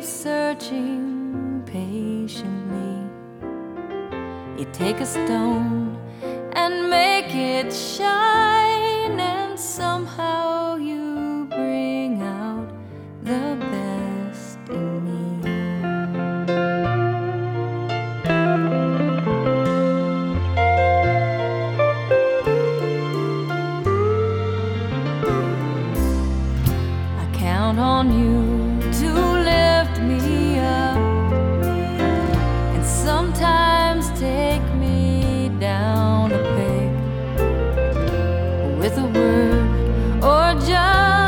keep searching patiently. You take a stone and make it shine, and somehow you bring out the best in me. I count on you